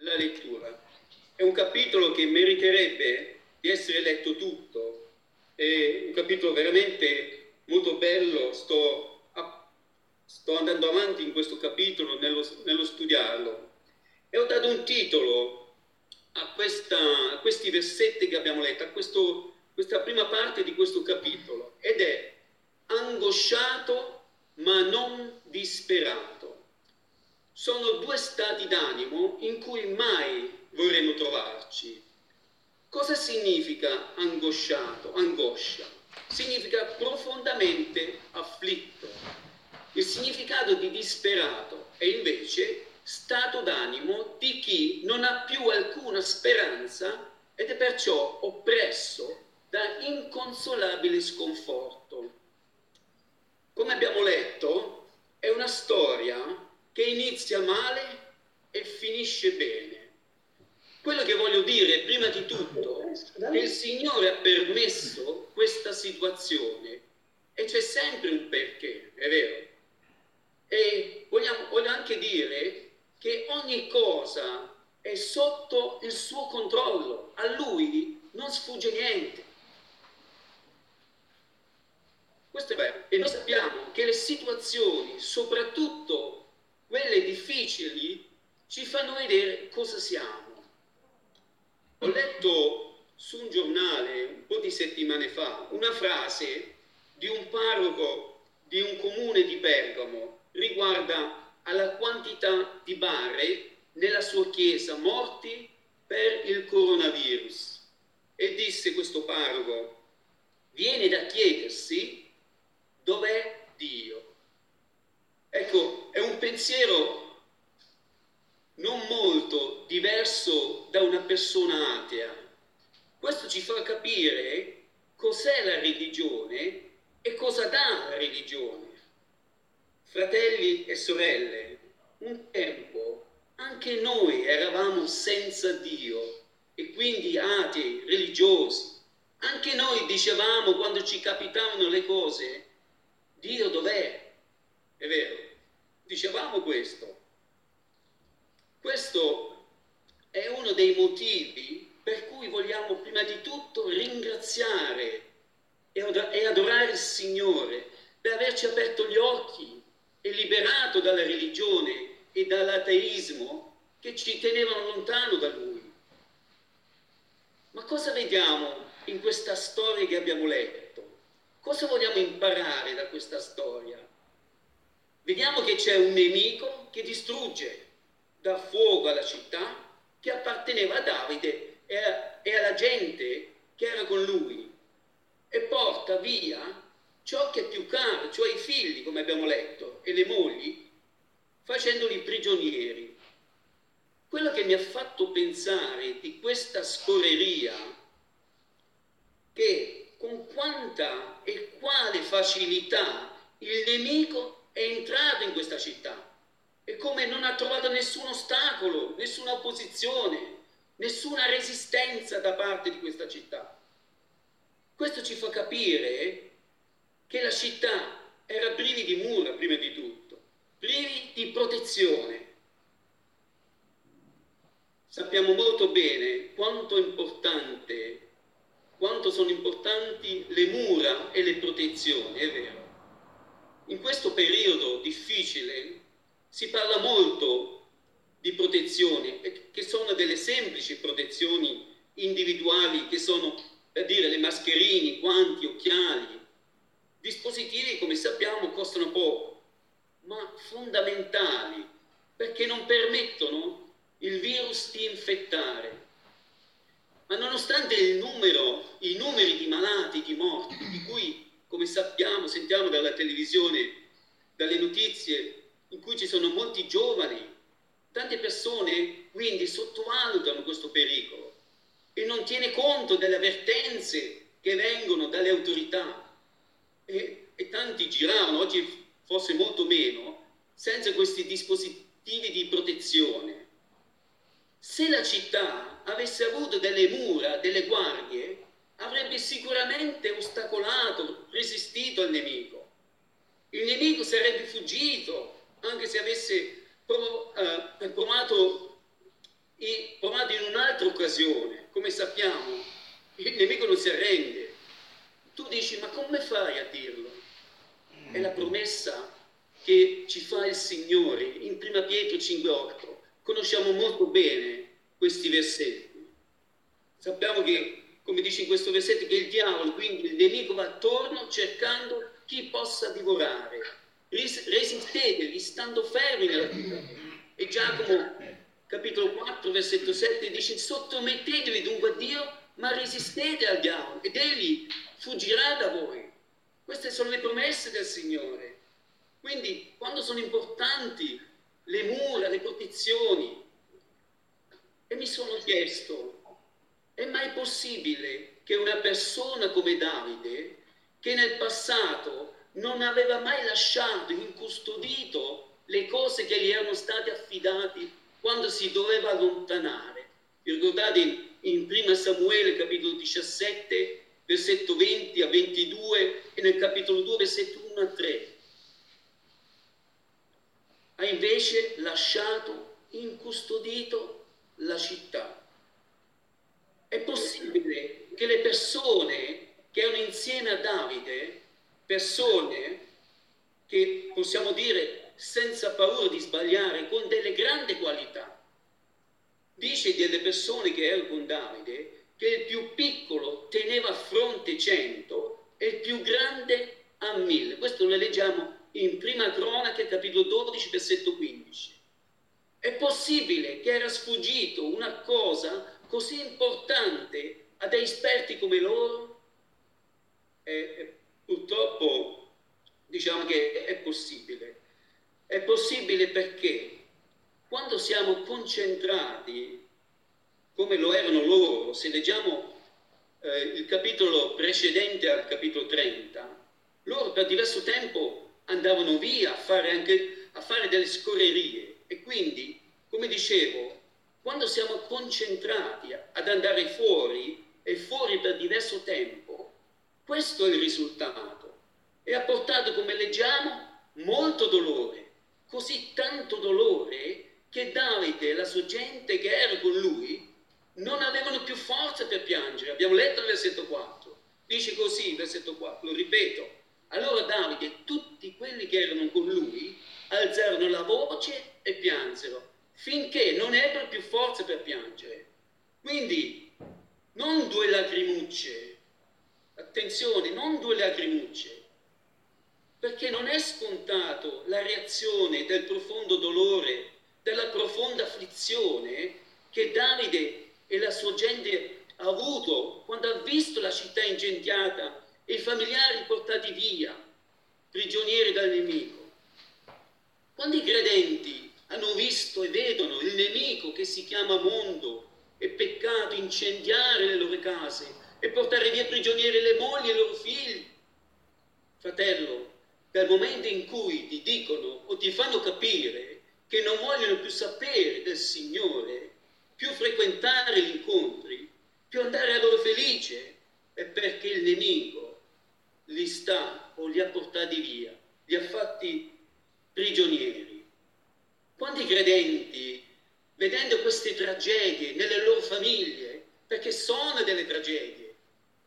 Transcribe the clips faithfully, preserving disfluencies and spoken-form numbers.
la lettura. È un capitolo che meriterebbe di essere letto tutto, è un capitolo veramente molto bello. Sto, a, sto andando avanti in questo capitolo nello, nello studiarlo e ho dato un titolo a, questa, a questi versetti che abbiamo letto, a questo, questa prima parte di questo capitolo, ed è angosciato ma non disperato. Sono due stati d'animo in cui mai vorremmo trovarci. Cosa significa angosciato? Angoscia significa profondamente afflitto. Il significato di disperato è invece stato d'animo di chi non ha più alcuna speranza ed è perciò oppresso da inconsolabile sconforto. Come abbiamo letto, è una storia che inizia male e finisce bene. Quello che voglio dire prima di tutto è che il Signore ha permesso questa situazione e c'è sempre un perché, è vero? E vogliamo, voglio anche dire che ogni cosa è sotto il suo controllo, a Lui non sfugge niente. Questo è vero. E noi sappiamo che le situazioni, soprattutto quelle difficili, ci fanno vedere cosa siamo. Ho letto su un giornale un po' di settimane fa una frase di un parroco di un comune di Bergamo riguarda alla quantità di bare nella sua chiesa morti per il coronavirus. E disse questo parroco: viene da chiedersi dov'è Dio. Ecco, è un pensiero non molto diverso da una persona atea. Questo ci fa capire cos'è la religione e cosa dà la religione. Fratelli e sorelle, un tempo anche noi eravamo senza Dio e quindi atei, religiosi. Anche noi dicevamo, quando ci capitavano le cose: Dio dov'è? È vero, dicevamo questo. Questo è uno dei motivi per cui vogliamo prima di tutto ringraziare e adorare il Signore per averci aperto gli occhi e liberato dalla religione e dall'ateismo che ci tenevano lontano da Lui. Ma cosa vediamo in questa storia che abbiamo letto? Cosa vogliamo imparare da questa storia? Vediamo che c'è un nemico che distrugge, dà fuoco alla città che apparteneva a Davide e, a, e alla gente che era con lui, e porta via ciò che è più caro, cioè i figli, come abbiamo letto, e le mogli, facendoli prigionieri. Quello che mi ha fatto pensare di questa scorreria, che con quanta e quale facilità il nemico è entrato in questa città e come non ha trovato nessun ostacolo, nessuna opposizione, nessuna resistenza da parte di questa città. Questo ci fa capire che la città era priva di mura, prima di tutto, privi di protezione. Sappiamo molto bene quanto è importante, quanto sono importanti le mura e le protezioni, è vero. In questo periodo difficile si parla molto di protezioni, che sono delle semplici protezioni individuali, che sono, per dire, le mascherine, guanti, occhiali. Dispositivi, come sappiamo, costano poco, ma fondamentali, perché non permettono il virus di infettare. Ma nonostante il numero, i numeri di malati, di morti, di cui, come sappiamo, sentiamo dalla televisione, dalle notizie, in cui ci sono molti giovani, tante persone quindi sottovalutano questo pericolo e non tiene conto delle avvertenze che vengono dalle autorità. E, e tanti giravano, oggi forse molto meno, senza questi dispositivi di protezione. Se la città avesse avuto delle mura, delle guardie, avrebbe sicuramente ostacolato, resistito al nemico. Il nemico sarebbe fuggito, anche se avesse prov- eh, provato i, occasione. Come sappiamo, il nemico non si arrende. Tu dici, ma come fai a dirlo? È la promessa che ci fa il Signore in prima Pietro cinque otto. Conosciamo molto bene questi versetti. Sappiamo che, come dice in questo versetto, che il diavolo, quindi il nemico, va attorno cercando chi possa divorare. Resisteteli, stando fermi nella vita. E Giacomo, capitolo quattro, versetto sette, dice: sottomettetevi dunque a Dio, ma resistete al diavolo, ed egli fuggirà da voi. Queste sono le promesse del Signore. Quindi, quando sono importanti le mura, le protezioni, e mi sono chiesto, è mai possibile che una persona come Davide, che nel passato non aveva mai lasciato incustodito le cose che gli erano state affidate quando si doveva allontanare? Vi ricordate in prima Samuele, capitolo diciassette, versetto venti a ventidue, e nel capitolo due, versetto uno a tre. Ha invece lasciato incustodito la città. È possibile che le persone che erano insieme a Davide, persone che possiamo dire senza paura di sbagliare, con delle grandi qualità, dice delle persone che erano con Davide che il più piccolo teneva a fronte cento e il più grande a mille. Questo lo leggiamo in prima Cronache, capitolo dodici, versetto quindici. È possibile che era sfuggito una cosa così importante a dei esperti come loro? E, purtroppo diciamo che è possibile. È possibile perché quando siamo concentrati, come lo erano loro, se leggiamo eh, il capitolo precedente al capitolo trenta, loro per diverso tempo andavano via a fare, anche, a fare delle scorrerie. E quindi, come dicevo, quando siamo concentrati ad andare fuori e fuori per diverso tempo, questo è il risultato. E ha portato, come leggiamo, molto dolore. Così tanto dolore che Davide e la sua gente che era con lui non avevano più forza per piangere. Abbiamo letto il versetto quattro. Dice così il versetto quattro, lo ripeto. Allora Davide e tutti quelli che erano con lui alzarono la voce e piansero, finché non ebbero più forza per piangere. Quindi non due lacrimucce, attenzione, non due lacrimucce, perché non è scontato la reazione del profondo dolore, della profonda afflizione che Davide e la sua gente ha avuto quando ha visto la città incendiata e i familiari portati via, prigionieri dal nemico. Quando i credenti hanno visto e vedono il nemico che si chiama mondo e peccato incendiare le loro case e portare via prigionieri le mogli e i loro figli, fratello, dal momento in cui ti dicono o ti fanno capire che non vogliono più sapere del Signore, più frequentare gli incontri, più andare a loro felice, è perché il nemico li sta o li ha portati via, li ha fatti prigionieri. Quanti credenti, vedendo queste tragedie nelle loro famiglie, perché sono delle tragedie,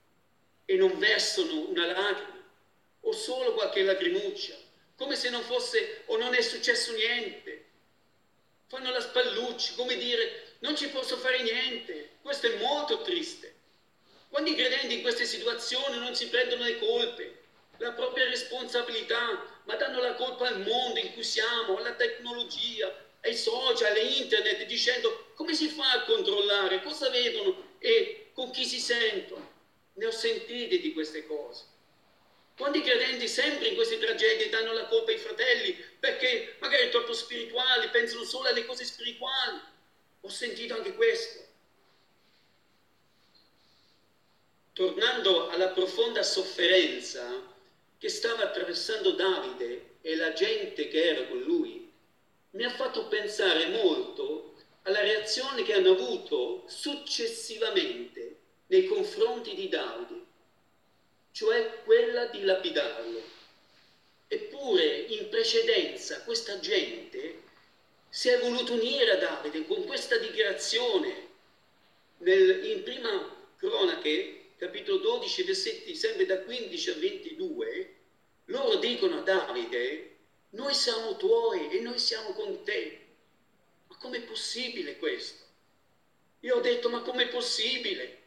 e non versano una lacrima o solo qualche lacrimuccia, come se non fosse o non è successo niente, fanno la spalluccia, come dire non ci posso fare niente. Questo è molto triste. Quando i credenti in queste situazioni non si prendono le colpe, la propria responsabilità, ma danno la colpa al mondo in cui siamo, alla tecnologia, ai social, a internet, dicendo come si fa a controllare, cosa vedono e con chi si sentono. Ne ho sentite di queste cose. Quando i credenti sempre in queste tragedie danno la colpa ai fratelli perché magari troppo spirituali, pensano solo alle cose spirituali. Ho sentito anche questo. Tornando alla profonda sofferenza che stava attraversando Davide e la gente che era con lui, mi ha fatto pensare molto alla reazione che hanno avuto successivamente nei confronti di Davide, cioè quella di lapidarlo. Eppure in precedenza questa gente si è voluta unire a Davide con questa dichiarazione nel, in prima Cronache, capitolo dodici, versetti sempre da quindici a ventidue, loro dicono a Davide: noi siamo tuoi e noi siamo con te. Ma com'è possibile questo? Io ho detto: ma com'è possibile?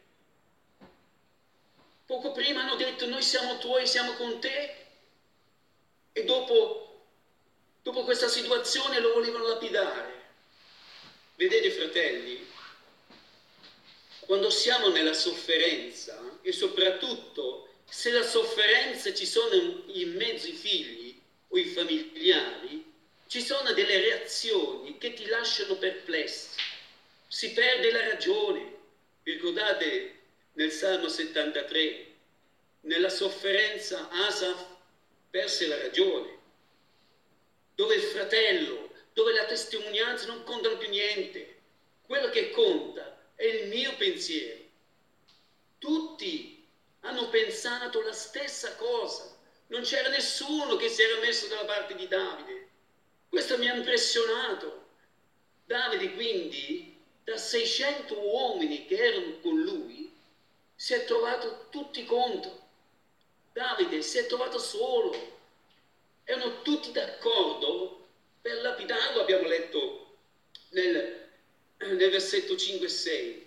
Poco prima hanno detto: noi siamo tuoi, siamo con te, e dopo, dopo questa situazione lo volevano lapidare. Vedete, fratelli, quando siamo nella sofferenza, e soprattutto se la sofferenza ci sono in mezzo i figli o i familiari, ci sono delle reazioni che ti lasciano perplesso, si perde la ragione. Vi ricordate nel Salmo settantatré, nella sofferenza Asaf perse la ragione, dove il fratello, dove la testimonianza non contano più niente, quello che conta è il mio pensiero. Tutti hanno pensato la stessa cosa, non c'era nessuno che si era messo dalla parte di Davide. Questo mi ha impressionato. Davide quindi, da seicento uomini che erano con lui, si è trovato tutti contro. Davide si è trovato solo. Erano tutti d'accordo per lapidarlo, abbiamo letto nel, nel versetto cinque e sei.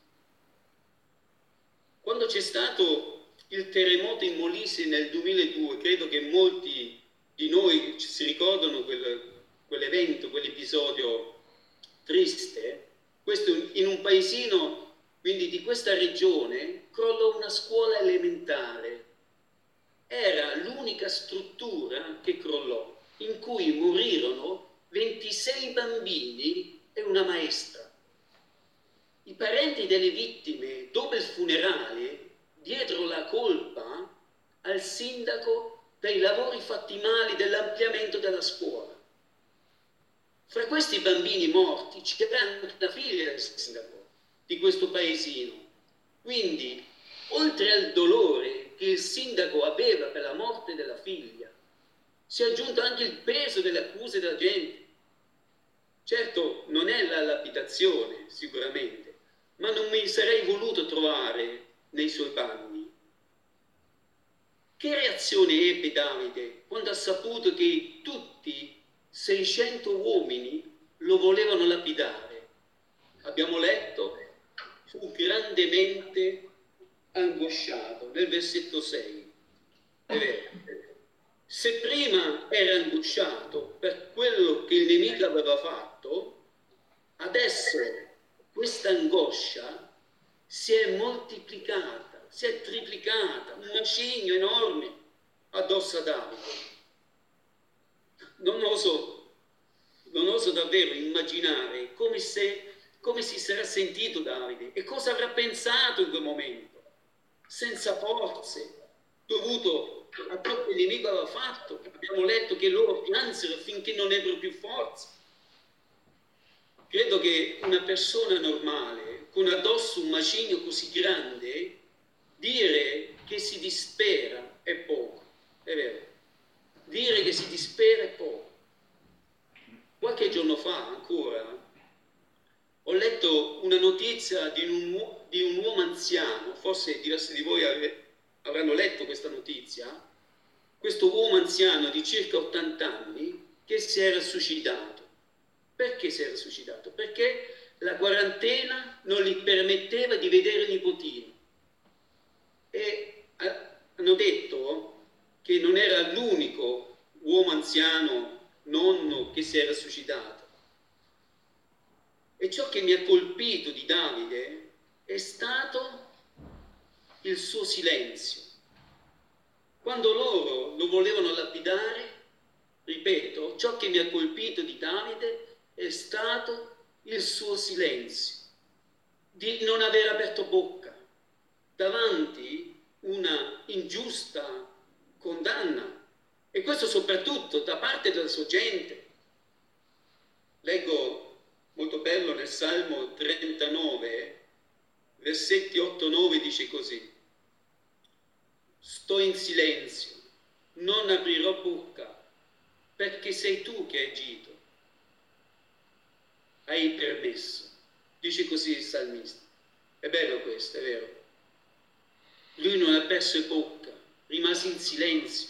Quando c'è stato il terremoto in Molise nel duemiladue, credo che molti di noi si ricordano quel, quell'evento, quell'episodio triste. Questo in un paesino, quindi di questa regione, crollò una scuola elementare. Era l'unica struttura che crollò, in cui morirono ventisei bambini e una maestra. I parenti delle vittime, dopo il funerale, diedero la colpa al sindaco dei lavori fatti male dell'ampliamento della scuola. Fra questi bambini morti c'era anche la figlia del sindaco di questo paesino. Quindi, oltre al dolore che il sindaco aveva per la morte della figlia, si è aggiunto anche il peso delle accuse della gente. Certo, non è la lapidazione, sicuramente, ma non mi sarei voluto trovare nei suoi panni. Che reazione ebbe Davide quando ha saputo che tutti seicento uomini lo volevano lapidare? Abbiamo letto: fu grandemente angosciato, nel versetto sei. È vero. Se prima era angosciato per quello che il nemico aveva fatto, adesso questa angoscia si è moltiplicata, si è triplicata, un macigno enorme addosso a Davide. Non oso, non oso davvero immaginare come, se, come si sarà sentito Davide e cosa avrà pensato in quel momento, senza forze, dovuto a ciò che il nemico aveva fatto. Abbiamo letto che loro piansero finché non ebbero più forza. Credo che una persona normale, con addosso un macigno così grande, dire che si dispera è poco, è vero. Dire che si dispera è poco. Qualche giorno fa ancora ho letto una notizia di un, di un uomo anziano, forse diversi di voi ave, avranno letto questa notizia, questo uomo anziano di circa ottanta anni che si era suicidato. Perché si era suicidato? Perché la quarantena non gli permetteva di vedere il nipotino. E hanno detto che non era l'unico uomo anziano, nonno, che si era suicidato. E ciò che mi ha colpito di Davide è stato il suo silenzio. Quando loro lo volevano lapidare, ripeto, ciò che mi ha colpito di Davide è stato il suo silenzio, di non aver aperto bocca davanti una ingiusta condanna, e questo soprattutto da parte della sua gente. Leggo molto bello nel Salmo trentanove, versetti otto nove, dice così: sto in silenzio, non aprirò bocca, perché sei tu che hai agito, hai permesso. Dice così il salmista. È bello questo, è vero. Lui non ha perso bocca, rimase in silenzio.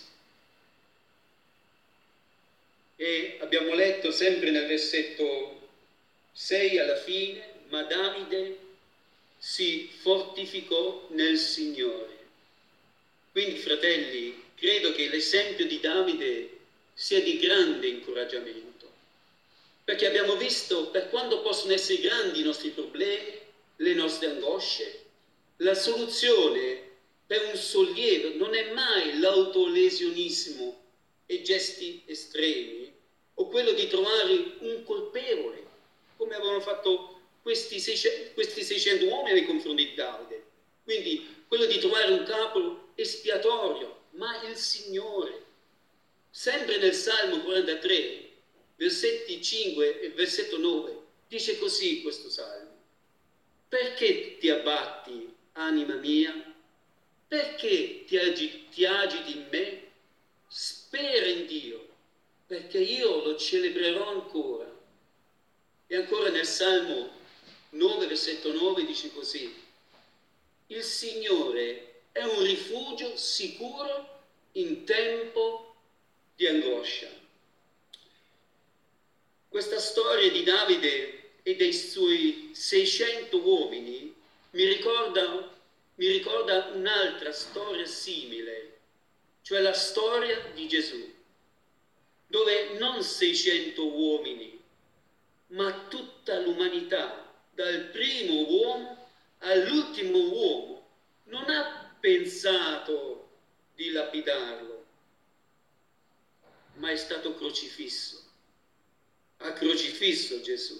E abbiamo letto sempre nel versetto sei alla fine, ma Davide si fortificò nel Signore. Quindi, fratelli, credo che l'esempio di Davide sia di grande incoraggiamento, perché abbiamo visto per quanto possono essere grandi i nostri problemi, le nostre angosce, la soluzione per un sollievo non è mai l'autolesionismo e gesti estremi, o quello di trovare un colpevole, come avevano fatto questi seicento uomini nei confronti di Davide. Quindi quello di trovare un capo espiatorio, ma il Signore. Sempre nel Salmo quarantatré, versetti cinque e versetto nove, dice così questo Salmo: perché ti abbatti, anima mia? Perché ti, agi, ti agiti in me? Spera in Dio, perché io lo celebrerò ancora. E ancora nel Salmo nove, versetto nove, dice così: il Signore è un rifugio sicuro in tempo di angoscia. Questa storia di Davide e dei suoi seicento uomini mi ricorda, mi ricorda un'altra storia simile, cioè la storia di Gesù, dove non seicento uomini, ma tutta l'umanità, dal primo uomo all'ultimo uomo, non ha pensato di lapidarlo, ma è stato crocifisso. Ha crocifisso Gesù,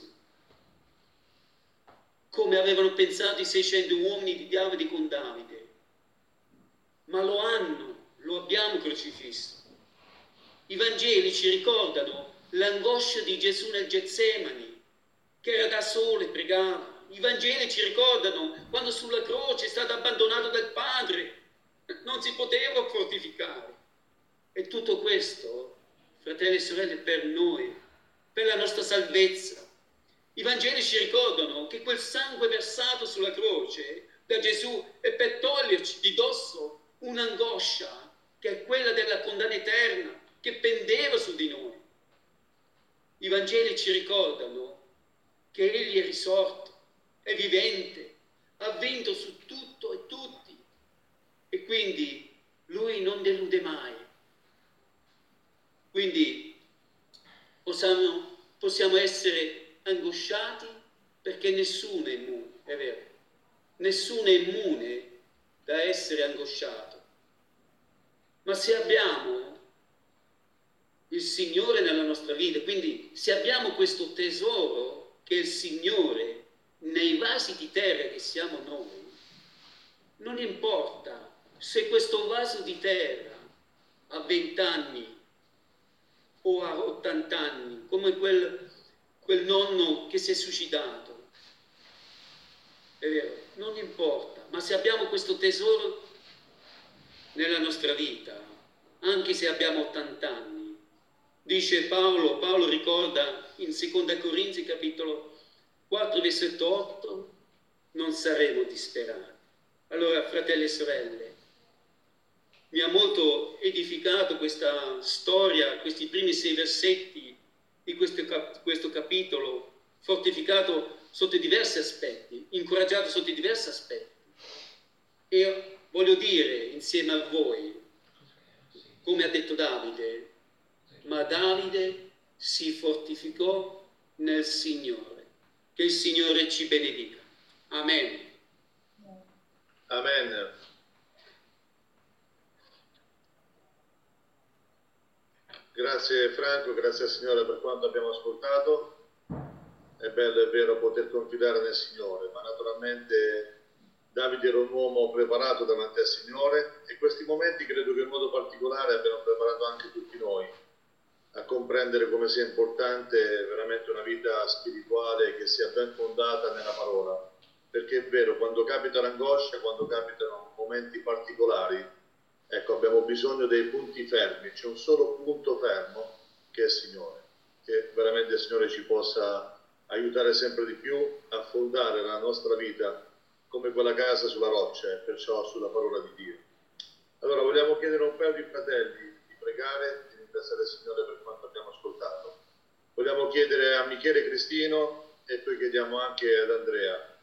come avevano pensato i seicento uomini di Davide con Davide, ma lo hanno, lo abbiamo crocifisso. I Vangeli ci ricordano l'angoscia di Gesù nel Getsemani, che era da solo e pregava. I Vangeli ci ricordano quando sulla croce è stato abbandonato dal Padre, non si poteva fortificare. E tutto questo, fratelli e sorelle, per noi, per la nostra salvezza. I Vangeli ci ricordano che quel sangue versato sulla croce da Gesù è per toglierci di dosso un'angoscia che è quella della condanna eterna che pendeva su di noi. I Vangeli ci ricordano che Egli è risorto, è vivente, ha vinto su tutto e tutti, e quindi Lui non delude mai. Quindi possiamo, possiamo essere angosciati perché nessuno è immune, è vero, nessuno è immune da essere angosciato, ma se abbiamo il Signore nella nostra vita, quindi se abbiamo questo tesoro che è il Signore nei vasi di terra che siamo noi, non importa se questo vaso di terra ha vent'anni o a ottanta anni, come quel, quel nonno che si è suicidato, è vero, non importa, ma se abbiamo questo tesoro nella nostra vita, anche se abbiamo ottanta anni, dice Paolo, Paolo ricorda in seconda Corinzi capitolo quattro, versetto otto, non saremo disperati. Allora, fratelli e sorelle, mi ha molto edificato questa storia, questi primi sei versetti di questo, cap- questo capitolo, fortificato sotto diversi aspetti, incoraggiato sotto diversi aspetti. E voglio dire insieme a voi, come ha detto Davide, ma Davide si fortificò nel Signore. Che il Signore ci benedica. Amen. Amen. Grazie Franco, grazie al Signore per quanto abbiamo ascoltato. È bello, è vero, poter confidare nel Signore, ma naturalmente Davide era un uomo preparato davanti al Signore e questi momenti credo che in modo particolare abbiano preparato anche tutti noi a comprendere come sia importante veramente una vita spirituale che sia ben fondata nella parola, perché è vero, quando capita l'angoscia, quando capitano momenti particolari, ecco, abbiamo bisogno dei punti fermi, c'è un solo punto fermo che è il Signore, che veramente il Signore ci possa aiutare sempre di più a fondare la nostra vita come quella casa sulla roccia, e perciò sulla parola di Dio. Allora vogliamo chiedere a un paio di fratelli di pregare, di ringraziare il Signore per quanto abbiamo ascoltato. Vogliamo chiedere a Michele Cristino e poi chiediamo anche ad Andrea